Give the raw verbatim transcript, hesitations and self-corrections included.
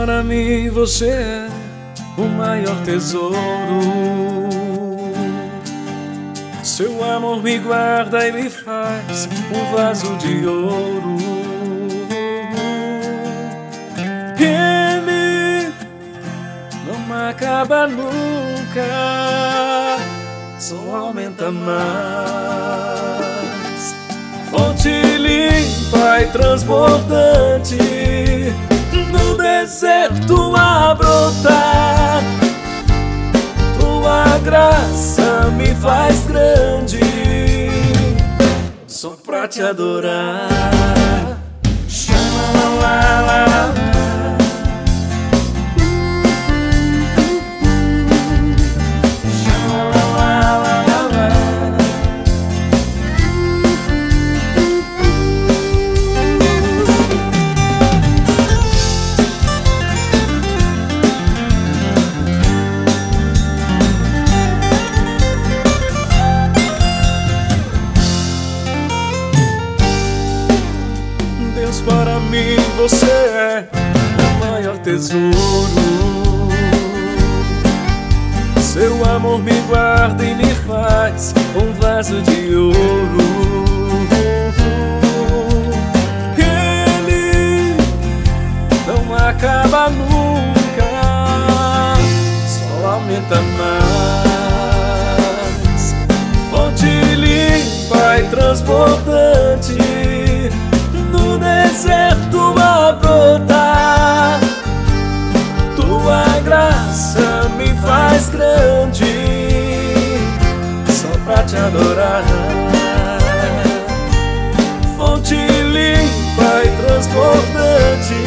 para mim você é o maior tesouro. Seu amor me guarda e me faz um vaso de ouro. Ele não acaba nunca, só aumenta mais. Fonte limpa e transbordante, no deserto a brotar. Tua graça me faz grande, só pra te adorar. Xalala. Para mim você é o maior tesouro. Seu amor me guarda e me faz um vaso de ouro. Ele não acaba nunca, só aumenta mais. Fonte limpa e transbordante, no deserto a brotar. Tua graça me faz grande, só pra te adorar. Fonte limpa e transbordante,